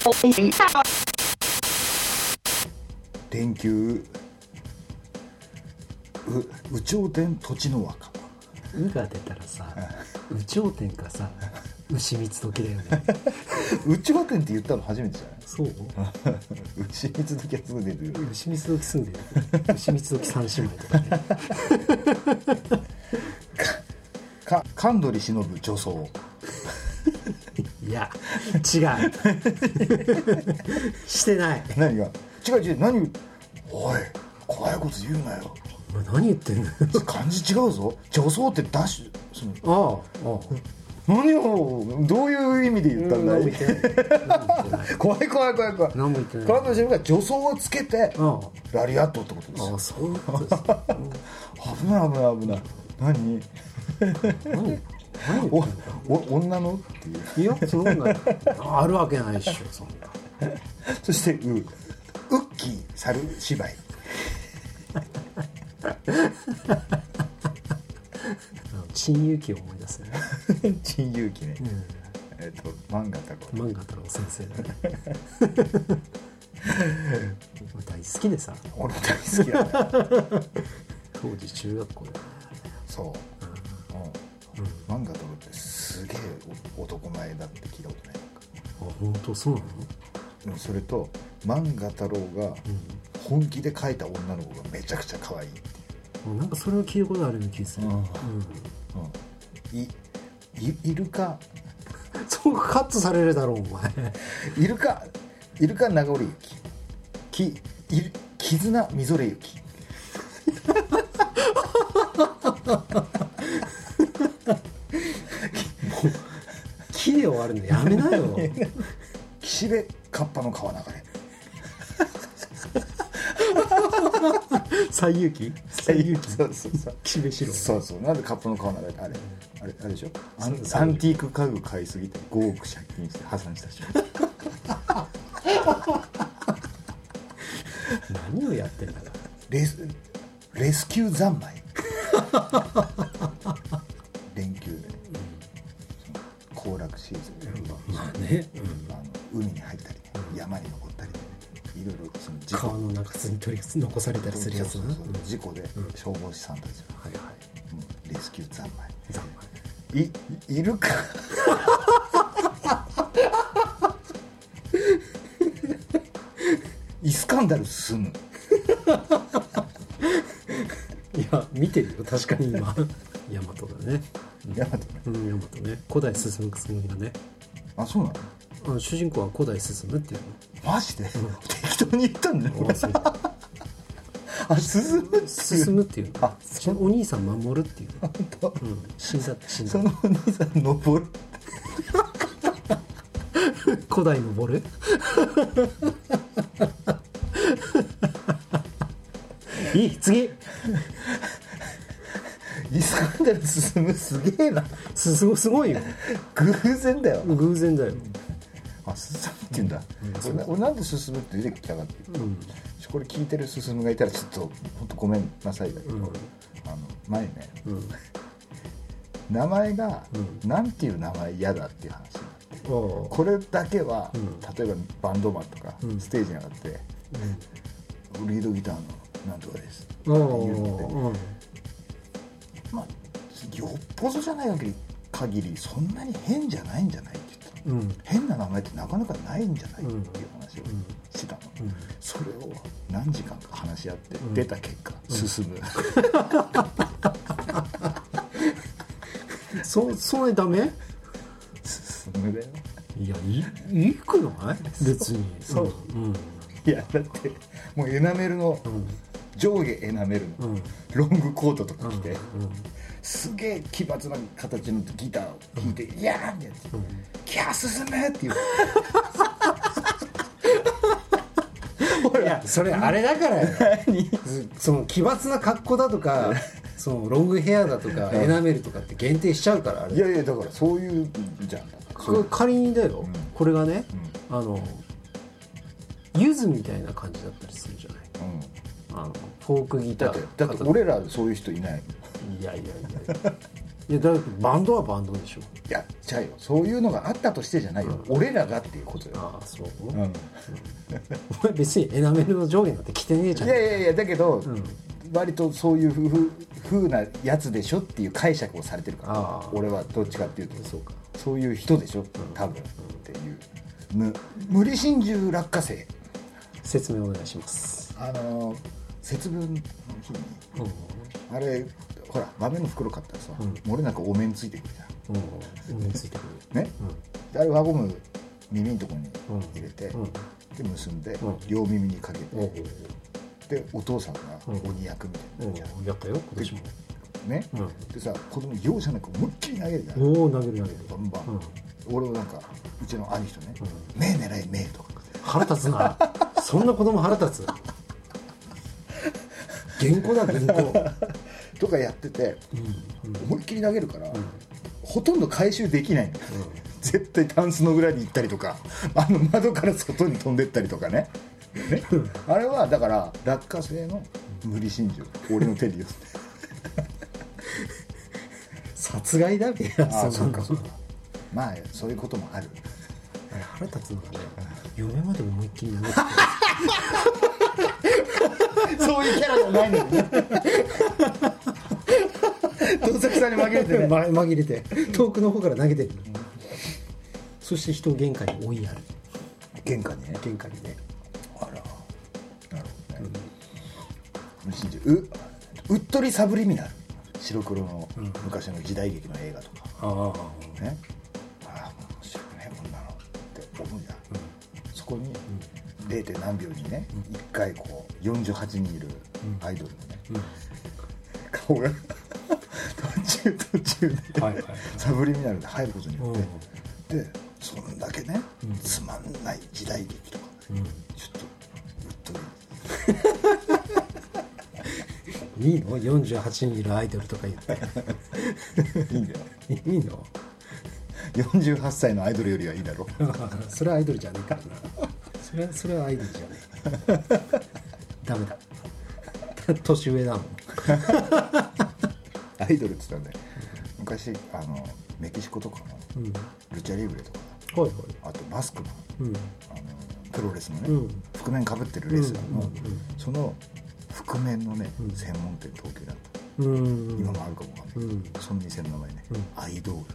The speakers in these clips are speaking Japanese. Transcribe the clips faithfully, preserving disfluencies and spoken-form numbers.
連休う有頂天土地の和歌。 うが出たらさ、有頂天かさ、牛蜜時だよね。 有頂天って言ったの初めてじゃない？ そう牛蜜時はすぐ出てる。 牛蜜時すぐ出る。牛蜜時三姉妹とかね。 か神取忍ぶ女装。 いや違う。してない。 何が違う違う。何おい怖いこと言うなよ。 お前何言ってんの。 漢字違うぞ。女装ってダッシュそのああああ何をどういう意味で言ったんだい。怖い怖い怖い怖い。 何も言ってない。 神取忍が女装をつけてああラリアットってことですよ。 ああそういうことですか。 危ない危ない危ない。何何何おお女のっていう。 いやそんなあるわけないっしょそんな。 そしてうウッキー猿芝居。 陳勇気を思い出すね。 陳勇気ね、 うん、 えっ、ー、と漫画太郎漫画太郎先生だね。大好きでさ。 俺も大好きだね。 当時中学校で。 そう、うんうん、漫画太郎ってすげえ男前だって聞いたことない。 あ本当そうなの？ それと漫画太郎が本気で描いた女の子がめちゃくちゃ可愛いっていう、 うん、なんかそれを聞いたことあるような気がする、うんうんうん、い, いイルカそうカットされるだろうお前。 イルカイルカ名残雪きい絆みぞれ雪。 木で終わるのやめなよ。 岸辺カッパの川流れ。 西遊記西遊記そうそうそう岸辺四郎。 そうそうなんでカッパの川流れあれあれあれでしょ。アン, アンティーク家具買いすぎてごおく借金して破産したし。 何をやってんだかレスレスキュー三昧。連休で行楽シーズンで、 うん、まあね、 うん、あの海に入ったり、ね、山に登ったり、ね、いろいろその事故川の中に取り残されたりするやつな。 そうそうそう事故で消防士さんたちが、 はいはいうん、レスキュー三昧三昧いいるか。イスカンダル進む。 いや見てるよ確かに今。ヤマトだね。 ヤマトね。 うんヤマトね。古代進む紬がね。 あそうなの。 あの主人公は古代進むっていうの。マジで、うん、適当に言ったんだよ。あ進むって進むっていうの。 あお兄さん守るっていうの。 本当、 うん、死んだって死んだ。 そのお兄さん登る。 古代登る。いい次。 イスカンダル進むすげえな。 す, すごいよ。 偶然だよ。 偶然だよ。 あ進むって言うんだ、うん、俺, 俺なんで進むって出てきたかっていうと、うん、これ聞いてる進むがいたらちょっと本当ごめんなさいだけど、うん、あの前ね、うん、名前が、うん、なんていう名前嫌だっていう話になって、うん、これだけは、うん、例えばバンドマンとか、うん、ステージに上がって、うん、リードギターのなんとかですって言うので、うん、まあよっぽどじゃない限りそんなに変じゃないんじゃないって言った、うん、変な名前ってなかなかないんじゃないっていう話をしてたの、うんうん、それを何時間か話し合って出た結果、うん、進む、 うん、そそれダメ？ 進むだよ。 いやいいくない別にそう、うん、いやだってもうエナメルの、うん、上下エナメルの、うん、ロングコートとか着て、うんうん、すげえ奇抜な形のギターを弾いて、うん、いやーってやって、うん、キャー進めっていういやそれあれだからよ。その奇抜な格好だとかそのロングヘアだとかエナメルとかって限定しちゃうからあれ。 いやいやだからそういうじゃん。 仮にだよ、うん、これがね、うん、あのユズみたいな感じだったりするじゃない、うん、あのフォークギターだって、だって俺らそういう人いない。 いやいやいやいやだからバンドはバンドでしょ。 いやちゃうよ、そういうのがあったとしてじゃないよ、うん、俺らがっていうことよ。 ああそう、 うん、お前別にエナメルの上下なんて着てねえじゃん。 いやいやいやだけど、うん、割とそういうふう風なやつでしょっていう解釈をされてるから、俺はどっちかっていうとそうか、そういう人でしょ多分、うん、っていう無無理心中落花生説明お願いします。 あの節分の日に、うん、あれほら豆の袋買ったらさ、うん、漏れなくお面ついてくるじゃん、 うん、お面ついてくるね、うん、あれ輪ゴム耳のところに入れて、うん、で結んで、うん、両耳にかけて、うん、でお父さんが鬼役みたいな、うんうん、やったよ今年もね、うん、でさ子供容赦なく思いっきり投げるじゃん。 おお投げる投げるバンバン、うん、俺はなんかうちの兄人ね、うん、目狙い目とか腹立つなそんな子供腹立つ原稿だ原稿とかやってて、うんうん、思いっきり投げるから、うん、ほとんど回収できないの、うん、絶対タンスの裏に行ったりとかあの窓から外に飛んでったりとかねねあれはだから落花生の無理心中、俺の手で言って殺害だべや。 ああそうかそうかまあそういうこともある。 あれ腹立つのがね、嫁まで思いっきり投げてそういうキャラじゃないのにね盗作さんに紛れてね紛れて遠くの方から投げてる、うん、そして人を玄関に追いやる。 玄関にね玄関にねあらなるほどね、うん、ううっとりサブリミナル、白黒の昔の時代劇の映画とか、うん、ああねああ面白くねこんなのって思うじゃん、うん、そこに れい. 何秒にね、うん、いっかいこうよんじゅうはちにんいるアイドルのね、うん、顔が途中途中で、はいはいはい、サブリミナルで入ることによって、うん、でそんだけね、うん、つまんない時代劇とか、うん、ちょっとうっとりいいのよんじゅうはちにんいるアイドルとか言っていいんだよいいのよんじゅうはっさいのアイドルよりはいいだろそれはアイドルじゃねえからなそれはそれはアイドルじゃねえダメだ年上だもんアイドルって言ったんだよ昔あのメキシコとかの、うん、ルチャリブレとか、はいはい、あとバスクの、うん、あのプロレスのね、うん、覆面かぶってるレスラーの、うんうんうん、その覆面のね、うん、専門店東京だった、うん、今もあるかもわかんない、うん、その店の名前ね、うん、アイドール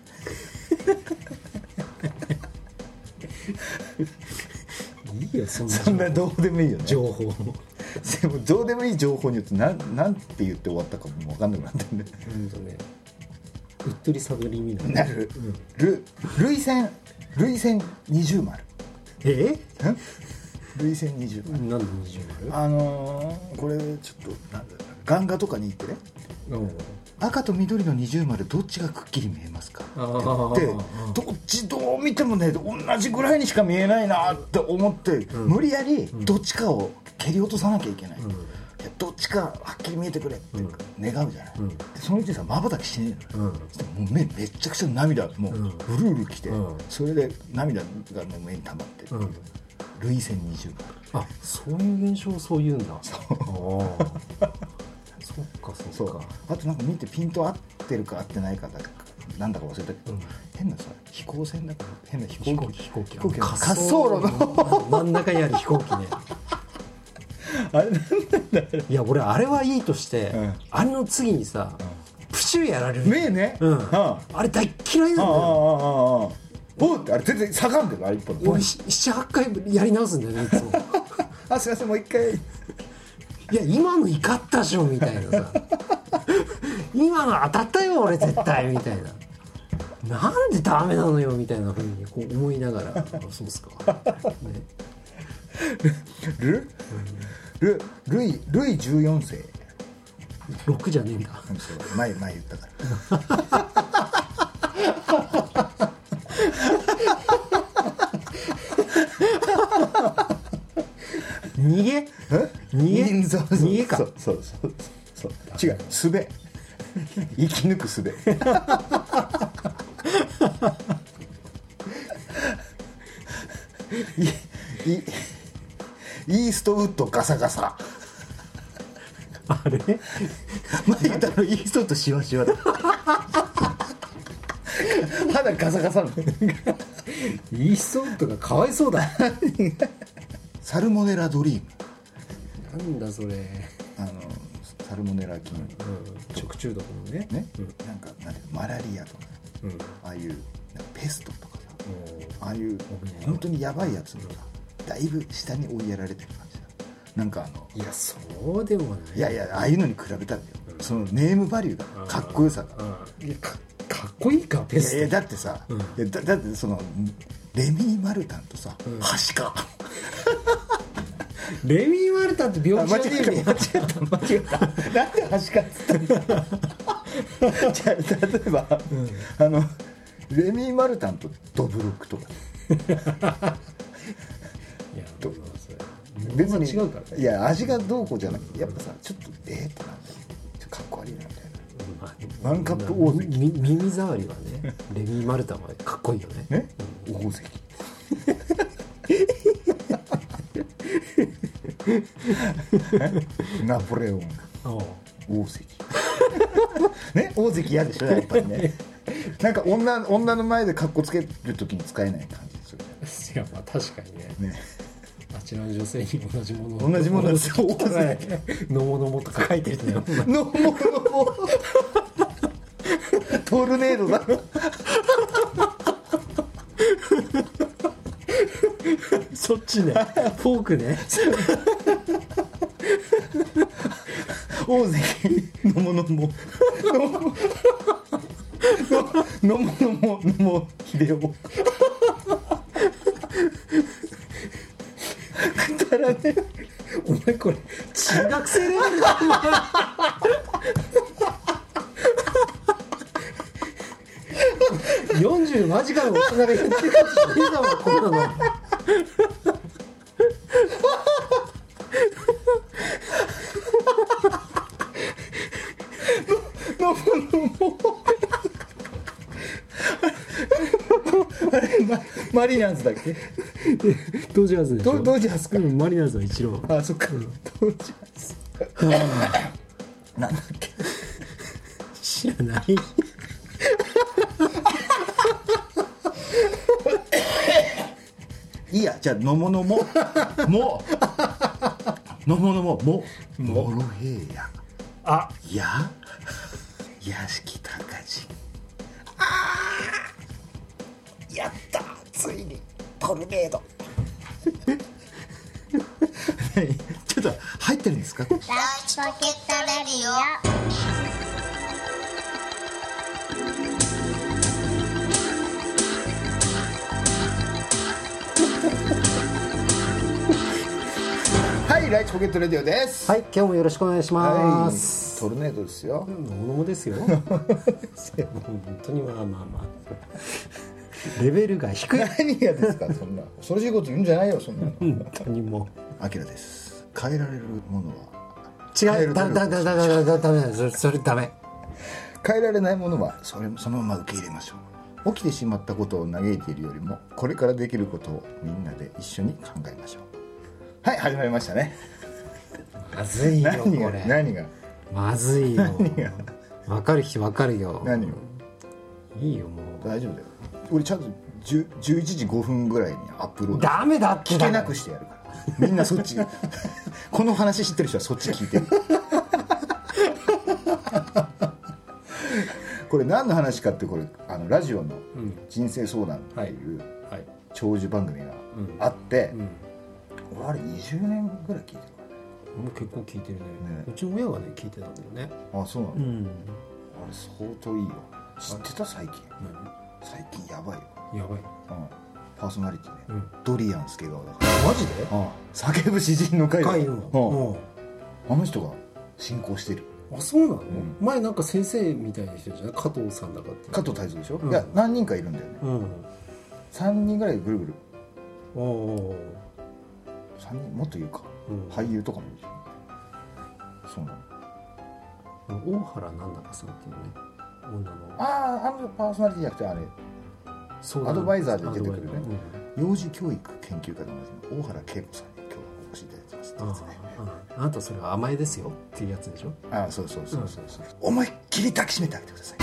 いいよそんなそんなどうでもいいよね情報でもどうでもいい情報によって何なんて言って終わったかも分かんなくなってるね、 うんとねうっとりサブリミナルなる、うん、ル涙腺涙腺二重丸え涙腺二重丸なんで二重丸あのー、これちょっとなんだ眼画とかに行ってね、うん赤と緑の二重丸どっちがくっきり見えますかって言ってどっちどう見てもね同じぐらいにしか見えないなって思って、うん、無理やりどっちかを蹴り落とさなきゃいけない、うん、どっちかはっきり見えてくれって願うじゃない、うん、でそのうちさまばたきしねえの、うん、もう目めっちゃくちゃ涙もううるうるきて、うん、それで涙がもう目に溜まってる、うん、涙腺二重丸あそういう現象をそう言うんだそうそっかそっかあとなんか見てピント合ってるか合ってないかだかなんだか忘れたけど、うん、変なさ飛行船だから変な飛行機飛行機飛行機滑走路の真ん中にある飛行機ねあれなんだろういや俺あれはいいとして、うん、あれの次にさ、うん、プシューやられる目ね、 うん、ああれ大っ嫌いなんだよああおってあれ全然下がんでるあれ一本俺ななはちかいやり直すんだよねいつもあすいませんもう一回いや今の怒ったでしょみたいなさ今の当たったよ俺絶対みたいななんでダメなのよみたいな風にこう思いながらそうっすか、ね、 ルルルイルイじゅうよん世ろくじゃねえんだ前前言ったから逃げ逃げ逃げかそうそうそうそう違うすべ生き抜くすべイーストウッドガサガサあれ前田のイーストとシワシワだ肌ガサガサのイーストウッドがかわいそうだサルモネラドリームなんだそれあのサルモネラ菌、うん、 食中毒のねね、 うん、 なんかなんてマラリアとか、うん、ああいうなんかペストとかさ、ああいう本当にやばいやつがだいぶ下に追いやられてる感じだ。なんかあのいやそうでもないいやいやああいうのに比べたらよ、うん、そのネームバリューがかっこよさがいや か, かっこいいかペスト。 いやだってさ、うん、いや だ, だってそのレミー・マルタンとさ、うん、ハシカレミー・マルタンって病気じゃねえよ。 間違えた間違えたなんでハシカっつったんだじゃあ例えば、うん、あのレミー・マルタンとドブロックとかいやど別に違うから、ね、いや味がどうこうじゃなくてやっぱさちょっとえー、ってなんだよちょっとかっこ悪いなみたいな、ワンカップ大関耳障りはねレミー・マルタンはかっこいいよねね、うん、大関ナポレオン大関ね大関嫌でしょやっぱりねなんか 女, 女の前でカッコつけるときに使えない感じでする。いやまあ確かに ね, ねあちらの女性に同じもの同じものですよのものもとか書いてるねのものもトルネードだそっちねフォークね大関のものものものものも秀夫くだらねえお前これ中学生レベルだよんじゅう間近の大人が言ってるかもしれないだもんこんなののものもあれ マ, マリナーズだっけドジャースでしょ。 ド, ドジャースか、 うん、マリナーズは一郎。 あそっか、うん、ドジャースなんだっけ知らないいいやじゃあのものもものものももモロヘイヤあや屋敷隆人あーやったついにトルネードちょっと入ってるんですかラウチポケットレディオはいライチポケットレディオです。 はい今日もよろしくお願いします、 はい、トルネードですよ。 ものですよ本当にまあまあまあレベルが低い。 何がですかそんな恐ろしいこと言うんじゃないよそんなの本当にもうアキラです。変えられるものは違うだだだだだだだだそれそれダメ。 変えられないものはそれそのまま受け入れましょう。起きてしまったことを嘆いているよりもこれからできることをみんなで一緒に考えましょう。はい始まりましたね。 まずいよ何がこれ何がまずいよ分かる人分かるよ。 何をいいよもう大丈夫だよ。俺ちゃんとじゅういちじごふんぐらいにアップロードダメだって聞けなくしてやるからみんなそっちこの話知ってる人はそっち聞いてるこれ何の話かってこれあのラジオの人生相談っていう長寿番組があって、うんうん俺あれにじゅうねんぐらい聞いてるからね。 もう結構聞いてる ね, ねうちの親がね聞いてたんだよね。 あそうなの、うん、あれ相当いいよ。知ってた最近最近やばいよやばい、うん、 パーソナリティね、うん、ドリアン助川だからマジでああ叫ぶ詩人の会だ会の、 うん、あの人が進行してる。 あそうなの、うん、前なんか先生みたいな人じゃない加藤さんだかって加藤泰造でしょ、うん、いや何人かいるんだよね、うん、さんにんぐらいぐるぐるおおさんにんもっと言うか、うん、俳優とかもいるしそうなの大原なんだかさんっていうね女のあああのパーソナリティじゃなくてあれアドバイザーで出てくるね、うん、幼児教育研究家で同じ大原恵子さんに今日はお少しいただいてますってやつね。 あなたそれは甘えですよっていうやつでしょ。 ああそうそうそうそうそう、うん、思いっきり抱きしめてあげてください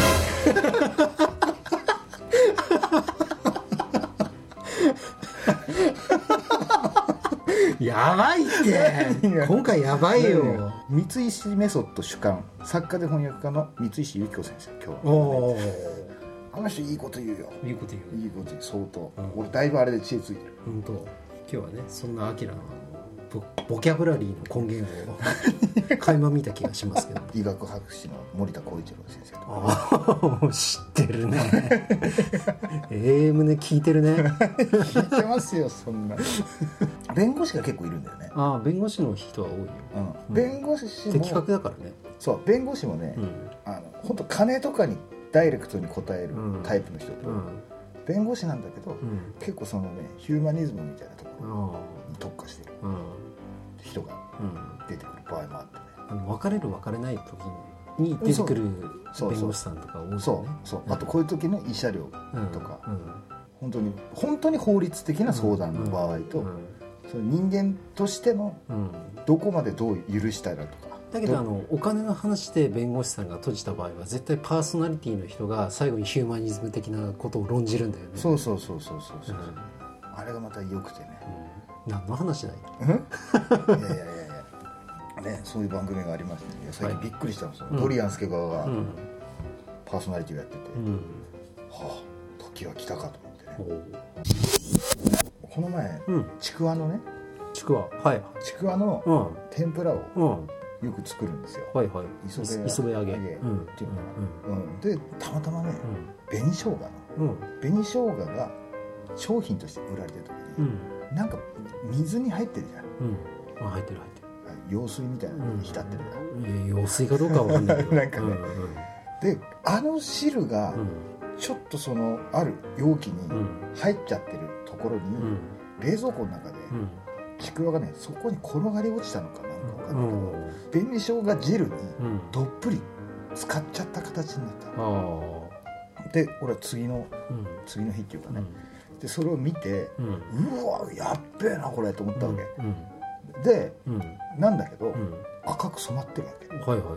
やばいって今回やばいよ。 三石メソッド主幹作家で翻訳家の三石由紀子先生、今日は、ね、あの人いいこと言うよ。 いいこと言う。 いいこと言う相当、 うん、 俺だいぶあれで知恵ついてる。 本当。今日はねそんなアキラのボ, ボキャブラリーの根源を垣間見た気がしますけど医学博士の森田浩一郎先生とか。あ知ってるねエーエム ね聞いてるね聞いてますよそんな弁護士が結構いるんだよね。 ああ弁護士の人は多いよ、 うん、弁護士も的確だからね。 そう弁護士もね、うん、あの本当金とかにダイレクトに答えるタイプの人と、うん、弁護士なんだけど、うん、結構そのねヒューマニズムみたいなところに特化してる人が出てくる場合もあってね、 あの別れる別れない時に出てくる弁護士さんとか多いよね。 そうそう、あとこういう時の慰謝料とか、うんうん、本当に本当に法律的な相談の場合と、うんうん、その人間としてのどこまでどう許したらとか。 だけどあのお金の話で弁護士さんが閉じた場合は絶対パーソナリティの人が最後にヒューマニズム的なことを論じるんだよね。 そうそうそうそうそうそう、うん、あれがまた良くてね、 うん、何の話だいいやいやいやいや、ね、そういう番組がありましてね、最近びっくりしたんですよ、はい、ドリアン助川がパーソナリティをやってて、うん、はあ時は来たかと思ってね。この前、うん、ちくわのねちくわ、はい、ちくわの天ぷらを、うんよく作るんですよ。 はいはい。 磯辺揚げっていうのが、うんうん、でたまたまね、うん、紅生姜の、うん、紅生姜が商品として売られてる時に、うん、なんか水に入ってるじゃん。 うん、あ入ってる入ってる。 用水みたいなのに浸ってるから。 うん、用水かどうかは分かんないけど。 なんかね、うんうん、であの汁がちょっとそのある容器に入っちゃってるところに、うん、冷蔵庫の中で、うんちくわがねそこに転がり落ちたのかなんか分かんないけど、うん、紅生姜汁にどっぷり使っちゃった形になった、うん、で俺は次の、うん、次の日っていうかね、うん、でそれを見て、うん、うわやっべえなこれと思ったわけ、うんうん、で、うん、なんだけど、うん、赤く染まってるわけ、はいはいはい、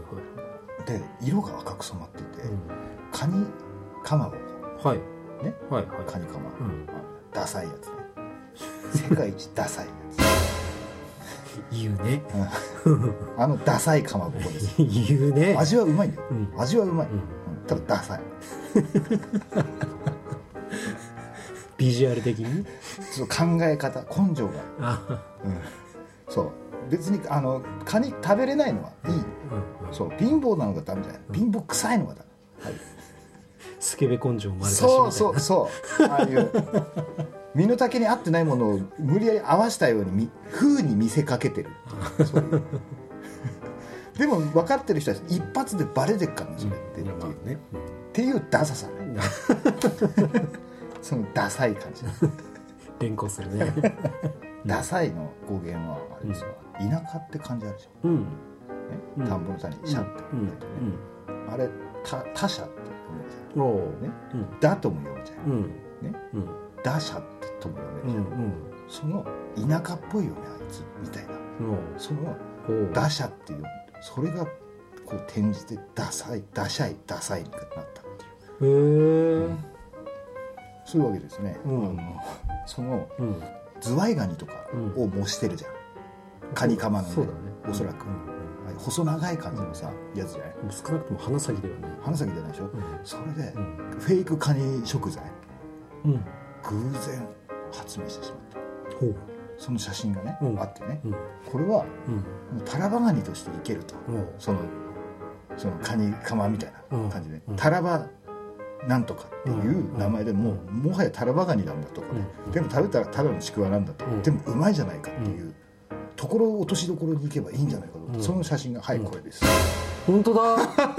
で色が赤く染まってて、うん、カニカマボ、はいねはいはい、カニカマ、うん、ダサいやつね世界一ダサいやつ言うね、 うん、あのダサいかまぼこです言うね。 味はうまいんだよ、うん、味はうまい、うん、ただダサいビジュアル的にそう考え方根性が、うん、そう別にあのカニ食べれないのはいい、うんうん、そう貧乏なのがダメじゃない、うん、貧乏臭いのがダメ、はい、 スケベ根性生まれたしみたいな。 そうそうそうああいう身の丈に合ってないものを無理やり合わせたように風に見せかけてるそういうでも分かってる人は一発でバレてっからねそれって、うんっていうね、っていうダサさねそのダサい感じ連呼するねダサいの語源はあれですわ、うん、田舎って感じあるでしょ、うんね、田んぼの谷にシャって書いてね、うん、あれ他他者って読めるじゃん、ねうん、だとも読めちゃう、うんねうん打者とも読めるじゃん、うんうん、その田舎っぽいよねあいつみたいな、うん、その打者っていうそれがこう転じてダサいダシャイダサいになったっていう、へえ、うん、そういうわけですね、うん、あのその、うん、ズワイガニとかを模してるじゃん、うん、カニカマのね、そうだねおそらく、うんうん、細長い感じのさ、うん、やつじゃない、 少なくとも花咲ではない花咲じゃないでしょ、うん、それで、うん、フェイクカニ食材、うん偶然発明してしまった。ほうその写真がね、うん、あってね、うん、これは、うん、タラバガニとしていけると、うん、そのそのカニカマみたいな感じで、うん、タラバなんとかっていう名前でもう、うん、もはやタラバガニなんだとかね、うん、でも食べたらただのちくわなんだと、うん、でもうまいじゃないかっていう、うん、ところを落としどころに行けばいいんじゃないかと、うん、その写真がはいこれです、 うん、本当だ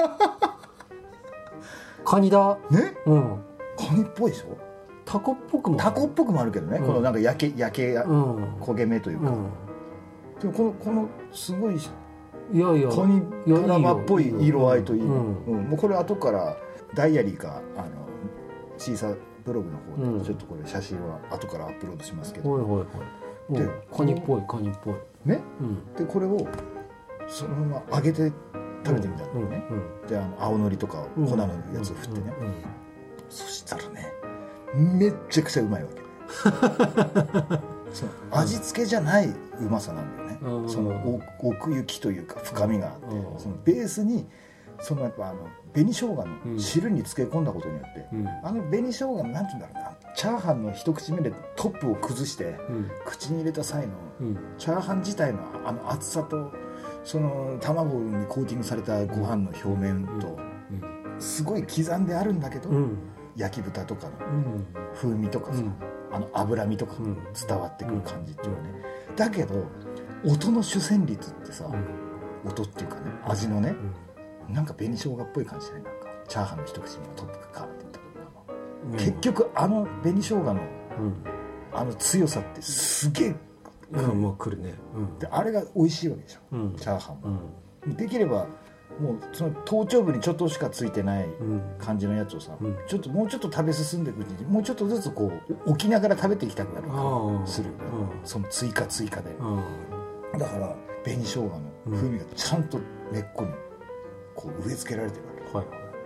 カニだね、うん、カニっぽいでしょ。 タコっぽくもタコっぽくもあるけどね、うん、このなんか焼け焼け、うん、焦げ目というか、うん、でもこのこのすごいいやいやカニタラバっぽい色合いといい、うんうん、もうこれ後からダイアリーかあのシーサーブログの方でちょっとこれ写真は後からアップロードしますけど、うん、 でカニっぽいカニっぽいね、 うん、 でこれをそのまま揚げて食べてみたんだよね、うんうん、であの青のりとか粉のやつを振ってね、うんうんうん、そしたらねめっちゃくちゃうまいわけその味付けじゃないうまさなんだよね、うん、その奥行きというか深みがあって、うん、そのベースにそのやっぱあの紅生姜の汁に漬け込んだことによって、うん、あの紅生姜のなんていうんだろうなチャーハンの一口目でトップを崩して、うん、口に入れた際の、うん、チャーハン自体のあの厚さとその卵にコーティングされたご飯の表面とすごい刻んであるんだけど、うん、焼き豚とかの風味とかさ、うん、あの脂身とか伝わってくる感じっていうかね、うん、だけど音の主旋律ってさ、うん、音っていうかね味のね、うん、なんか紅生姜っぽい感じじゃない？なんかチャーハンの一口目のトップがカーっていったところの、うん、結局あの紅生姜の、うん、あの強さってすげえうん、もう来るね、うん、 であれが美味しいわけでしょ、うん、チャーハンは、うん、できればもうその頭頂部にちょっとしかついてない感じのやつをさ、うん、ちょっともうちょっと食べ進んでいくうちにもうちょっとずつこう置きながら食べていきたくなるからする、うん、その追加追加で、うん、だから紅生姜の風味がちゃんと根っこにこう植え付けられてるわけ、はい、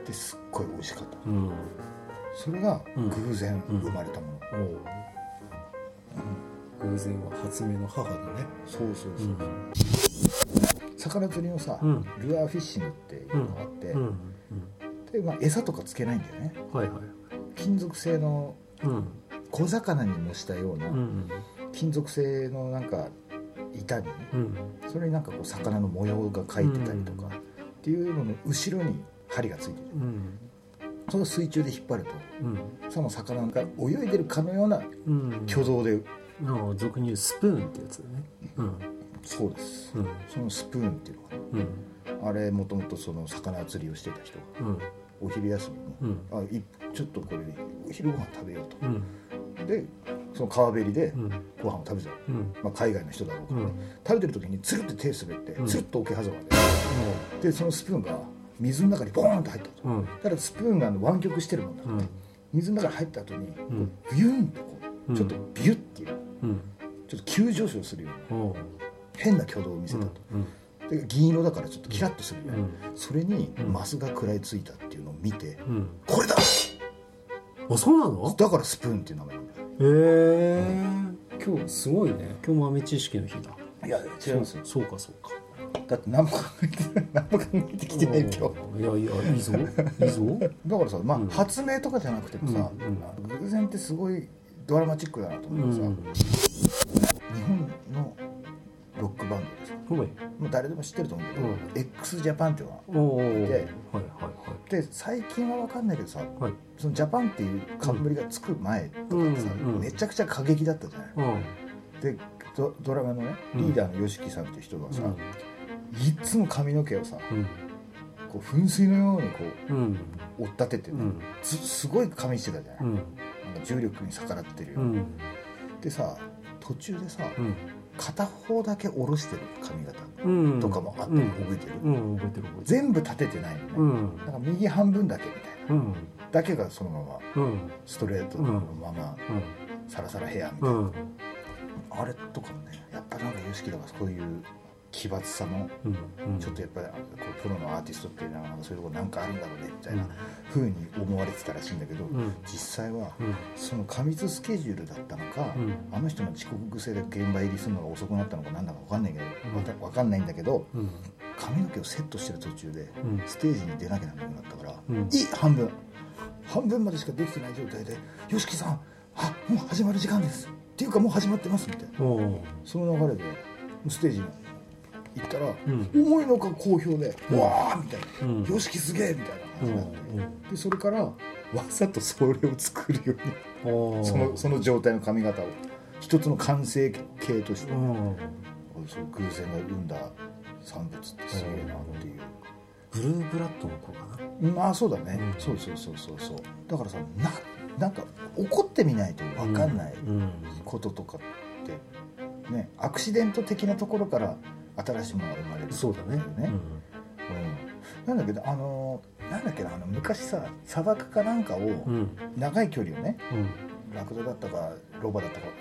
ですっごい美味しかった、うん、それが偶然生まれたもの、うんうん偶然は発明の母だね。 そうそうそう、うん、魚釣りのさ、うん、ルアーフィッシングっていうのがあって、うんうんうん、で、まあ、餌とかつけないんだよね、はいはい、金属製の小魚に模したような金属製のなんか板に、うん、それになんかこう魚の模様が描いてたりとかっていうのの後ろに針がついてる、うん、それを水中で引っ張ると、うん、その魚が泳いでるかのような挙動で、 の俗に言うスプーンってやつだね、うん、 そうです、うん、そのスプーンっていうのかな、うん、あれもともとその魚釣りをしてた人が、うん、お昼休みに、うん、あいちょっとこれでお昼ご飯食べようと、うん、でその川べりでご飯を食べてた、うんまあ、海外の人だろうから、ねうん、食べてる時につるって手滑って、うん、つるっと桶狭間で、うん、でそのスプーンが水の中にボーンと入ったと、うん、だからスプーンが湾曲してるもんだって、うん、水の中に入った後に、うん、ビューンとこうちょっとビュッっていう、うん、ちょっと急上昇するような、うん、変な挙動を見せたと、うん、で銀色だからちょっとキラッとするよね、うん、それにマスが食らいついたっていうのを見て、うん、これだあそうなのだからスプーンっていう名前なんだよ。 へえ、うん、今日すごいね、今日豆知識の日だ。 いや違いますよ。 そうかそうか、 だって何も考えてない何も考えてきてない今日。 いやいやいいぞいいぞだからさ、まあ、うん、発明とかじゃなくてもさ、うんうん、偶然ってすごいドラマチックだなと思うけどさ、うん、日本のロックバンドです、はい、もう誰でも知ってると思うけど、うん、x ジャパンっていうのがいて、はいはいはい、で最近は分かんないけどさ、はい、そのジャパンっていう冠がつく前とかさ、うん、めちゃくちゃ過激だったじゃない、うん、で ド, ドラマのねリーダーの YOSHIKI さんっていう人がさ、うん、いつも髪の毛をさ、うん、こう噴水のようにこう、うん、追っ立ててね、うん、す, すごい髪してたじゃない、うん、なんか重力に逆らってるよ、うん、でさ途中でさ、うん、片方だけ下ろしてる髪型とかもあったの、うん、覚えてる、うん、覚えてる全部立ててないのね、うん、だから右半分だけみたいな、うん、だけがそのまま、うん、ストレートのまま、うん、サラサラヘアみたいな、うん、あれとかもねやっぱなんか YOSHIKI とかそういう奇抜さも、うん、ちょっとやっぱりこうプロのアーティストっていうのはなんかそういうとこなんかあるんだろうねみたいな風に思われてたらしいんだけど、うん、実際は、うん、その過密スケジュールだったのか、うん、あの人の遅刻癖で現場入りするのが遅くなったのか何だか分かんないけど、うん、分かんないんだけど、うん、髪の毛をセットしてる途中で、うん、ステージに出なきゃならなくなったから、うん、いい半分半分までしかできてない状態で YOSHIKI さんあもう始まる時間ですっていうかもう始まってますみたいな、その流れでステージに行ったら、うん、思いのか好評で、うん、わーみたいな、うん、YOSHIKIすげえみたいな感じになって、うん、でそれからわざとそれを作るようにその、その状態の髪型を一つの完成形として、うん、そう偶然が生んだ産物ってすげえなっていう、 ブルーブラッドの子かな、まあそうだね、うん、そうそうそうそうそうだからさ な, なんか怒ってみないと分かんないこととかってね、アクシデント的なところから新しいものが生まれる、 そうだね、うんうん、 なんだけどあのなんだっけなあの昔さ砂漠かなんかを、うん、長い距離をね、うん、ラクダだったかロバだったか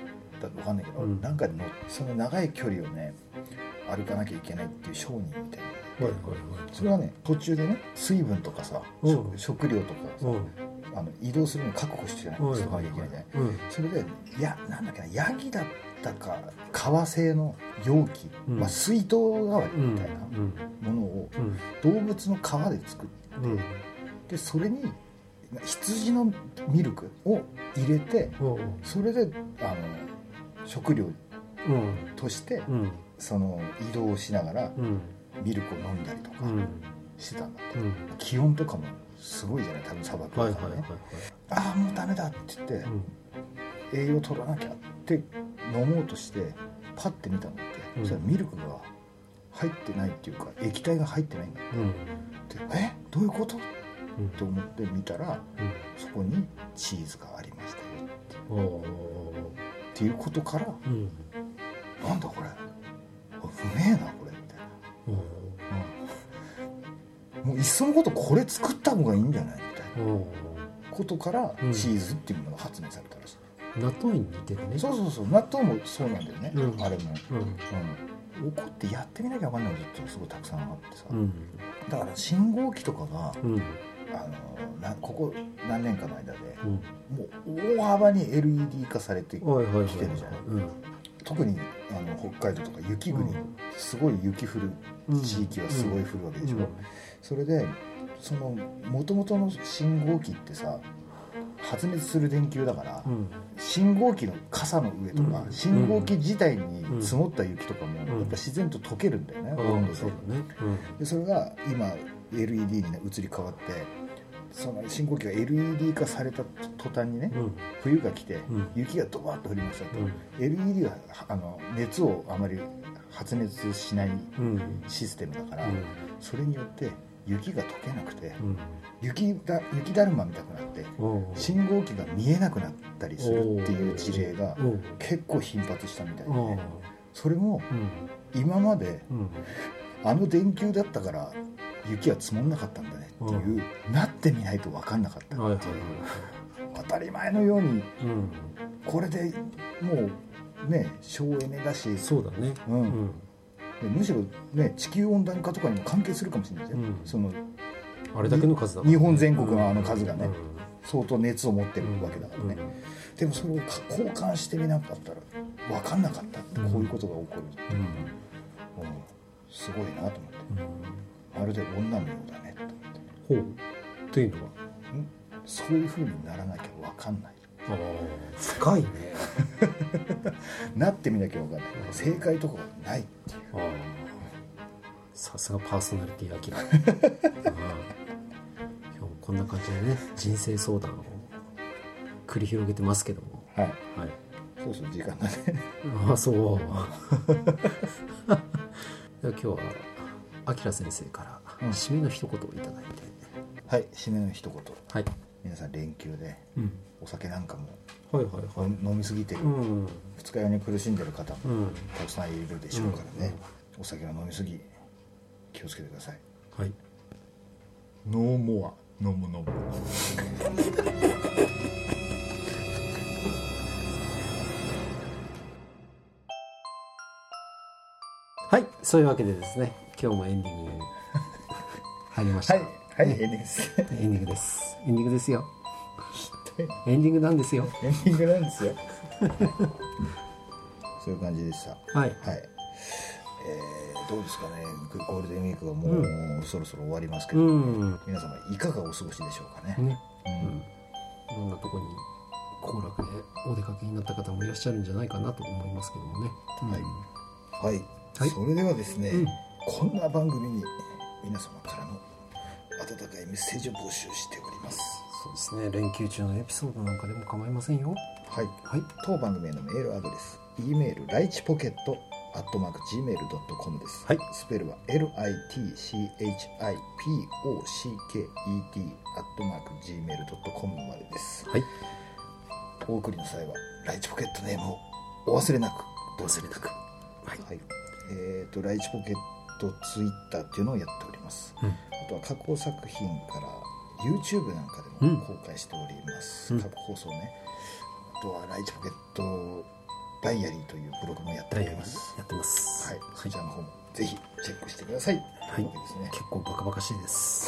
ったか分かんないけど、 うん、 なんかのその長い距離をね歩かなきゃいけないっていう商人みたいな、 はいはいはい、 それはね途中でね水分とかさ、うん、食料とかさ、うん、あの移動するのに確保してないとかなきゃいけないじゃない、うん、それでいやなんだっけなヤギだったか革製の容器、うんまあ、水筒代わりみたいなものを動物の皮で作って、うん、でそれに羊のミルクを入れて、うん、それであの食料として、うん、その移動をしながら、うん、ミルクを飲んだりとかしてたんだって、うん、気温とかもすごいじゃない多分砂漠だからね、はいはいはいはい、ああもうダメだって言って、うん、栄養取らなきゃって飲もうとしてパッて見たのって、うん、そしたらミルクが入ってないっていうか液体が入ってないんだって、うん、でえどういうことと思って見たら、うん、そこにチーズがありましたよって、っていうことから、うん、なんだこれうめえなこれみたいな、うん、もういっそのことこれ作った方がいいんじゃないみたいなことから、うん、チーズっていうものが発明されたらしい。 納豆に似てるね。 そうそうそう納豆もそうなんだよね、うん、あれも、うんうん、怒ってやってみなきゃ分かんないことってすごいたくさんあってさ、うん、だから信号機とかが、うんあのなここ何年かの間で、うん、もう大幅に エルイーディー 化されてきてるじゃない、うん、特にあの北海道とか雪国、うん、すごい雪降る地域はすごい降るわけでしょ、うんうん、それでその元々の信号機ってさ発熱する電球だから、うん、信号機の傘の上とか、うん、信号機自体に積もった雪とかも、うん、やっぱ自然と溶けるんだよね、うん、温度で、そうだね、うん、でそれが今 エルイーディー に、ね、移り変わってその信号機が エルイーディー 化された途端にね、うん、冬が来て、うん、雪がドバッと降りましたと、うん、エルイーディー はあの熱をあまり発熱しないシステムだから、うん、それによって雪が溶けなくて、うん、雪だ、雪だるま見たくなって信号機が見えなくなったりするっていう事例が結構頻発したみたいで、ね、それも今まであの電球だったから雪は積もんなかったんだねっていう、うん、なってみないと分かんなかったっていう、はいはいはい、当たり前のように、うん、これでもうね省エネだしそうだね、うんうん、 でむしろね地球温暖化とかにも関係するかもしれないですよ、うん、そのあれだけの数だもんね、 日本全国のあの数がね、うん、相当熱を持ってるわけだからね、うん、でもそれを交換してみなかったら分かんなかったって、うん、こういうことが起こるって、うんうん、すごいなと思って、うん、まるで女のようだねと思って。 ほうというのはんそういう風にならなきゃ分かんない。 あ深いねなってみなきゃ分かんない。正解とかがないっていう。あさすがパーソナリティアキラ今日もこんな感じでね人生相談を繰り広げてますけども、 はい、はい、そうそう時間がねああそう今日はアキラ先生から締めの一言をいただいて、 うん、はい締めの一言、はい、皆さん連休で、うん、お酒なんかも、はいはいはい、飲みすぎてる、うん、二日酔いに苦しんでる方もたくさんいるでしょうからね、うんうん、お酒は飲みすぎ気をつけてください。はい。ノーモア飲む飲む。 はい、そういうわけでですね、今日もエンディング入りました。 はい、はい、ね、エンディングです。 エンディングです。エンディングですよ。エンディングなんですよ。 エンディングなんですよ。そういう感じでした。はい。はい。えー、どうですかね、ゴールデンウィークがもう、うん、そろそろ終わりますけど、ね、うん、皆様いかがお過ごしでしょうかね。ね、 うん、いろんなとこに行楽でお出かけになった方もいらっしゃるんじゃないかなと思いますけどもね。 はい、はいはい、それではですね、うん、こんな番組に皆様からの温かいメッセージを募集しております。 そうですね、連休中のエピソードなんかでも構いませんよ。 はい、はい、当番組へのメールアドレス E メールライチポケットアットマーク ジーメールドットコム です、はい、スペルは エルアイティーシーエイチアイピーオーシーケーイーティー アットマーク ジーメールドットコム までです、はい、お送りの際はライチポケットネームをお忘れなくお忘れなく、はいはい、えーとライチポケットツイッターっていうのをやっております、うん、あとは過去作品から YouTube なんかでも公開しております、うん、過去放送ね。あとはライチポケットダイアリーというブログもやっておりますやってます。 はい、そちらの方もぜひチェックしてください。 はい、ですね、結構バカバカしいです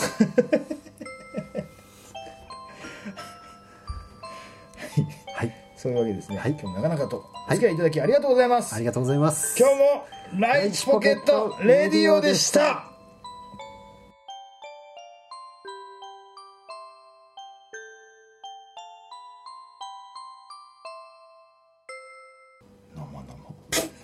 はい、 そういうわけですね、 はい、 今日もなかなかとお付き合いいただきありがとうございます、 はい、ありがとうございます。 今日もライチポケットレディオでした。生々